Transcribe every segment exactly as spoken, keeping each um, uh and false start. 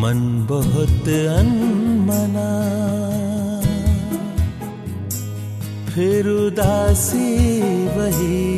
मन बहुत अनमना, फिर उदासी वही।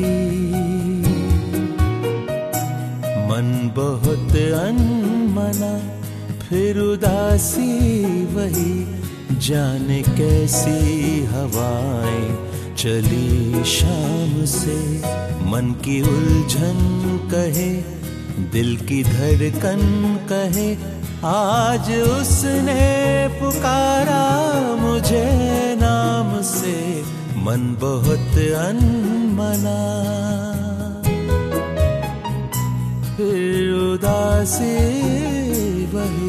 मन बहुत अनमना, फिर उदासी वही। जाने कैसी हवाएं चली शाम से, मन की उलझन कहे, दिल की धड़कन कहे, आज उसने पुकारा मुझे नाम से। मन बहुत अनमना, फिर उदासी वही।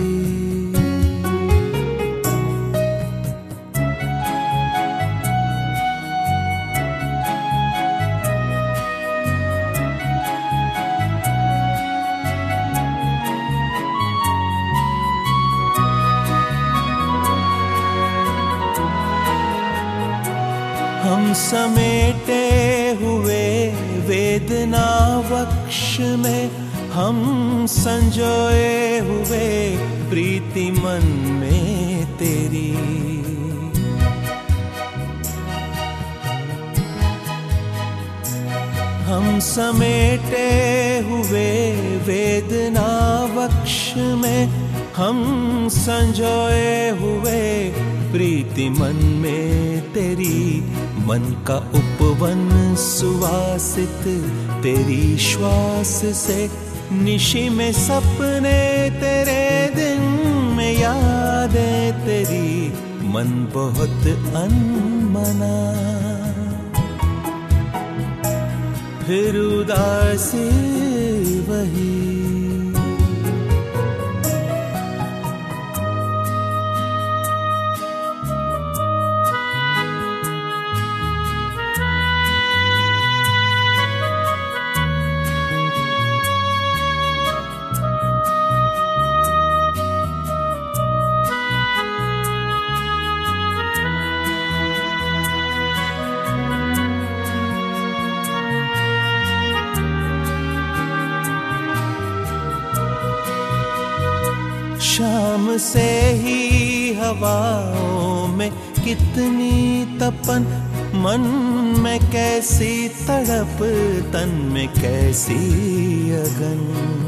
हम समेटे हुए वेदना वक्ष में, हम संजोए हुए प्रीति मन में तेरी। हम समेटे हुए वेदना वक्ष में, हम संजोए हुए प्रीति मन में तेरी। मन का उपवन सुवासित तेरी श्वास से, निशी में सपने तेरे, दिन में यादें तेरी। मन बहुत अनमना, फिर उदासी वही। शाम से ही हवाओं में कितनी तपन, मन में कैसी तड़प, तन में कैसी अगन।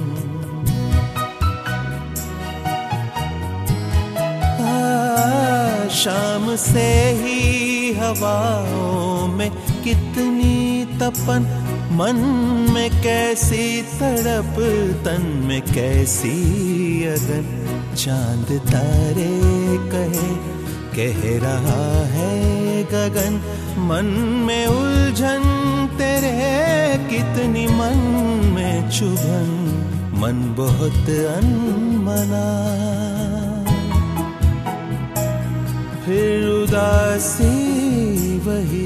आ, शाम से ही हवाओं में कितनी तपन, मन में कैसी तड़प, तन में कैसी अगन। चांद तारे कहे, कह रहा है गगन, मन में उलझन तेरे, कितनी मन में चुभन। मन बहुत अनमना, फिर उदासी वही।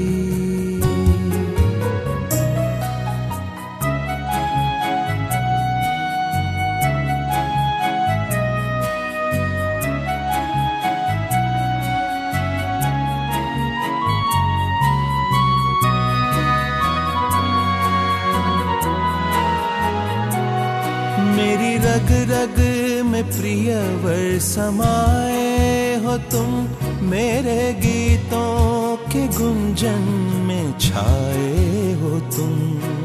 मेरी रग रग में प्रियवर समाए हो तुम, मेरे गीतों के गुंजन में छाए हो तुम।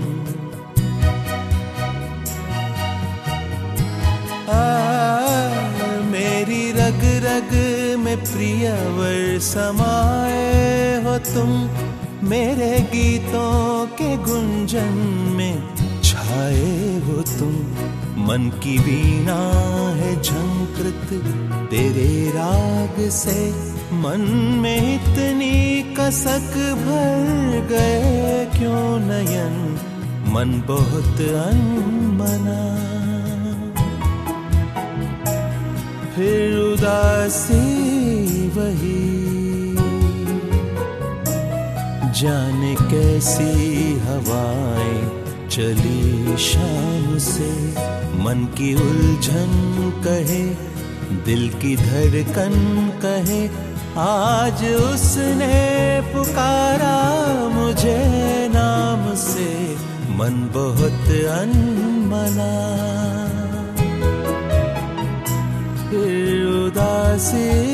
आ, मेरी रग रग में प्रियवर समाए हो तुम, मेरे गीतों के गुंजन में छाए हो तुम। मन की वीणा है झंकृत तेरे राग से, मन में इतनी कसक भर गए क्यों नयन। मन बहुत अनमना, फिर उदासी वही। जाने कैसी हवाएं चली शाम से, मन की उलझन कहे, दिल की धड़कन कहे, आज उसने पुकारा मुझे नाम से। मन बहुत अनमना, फिर से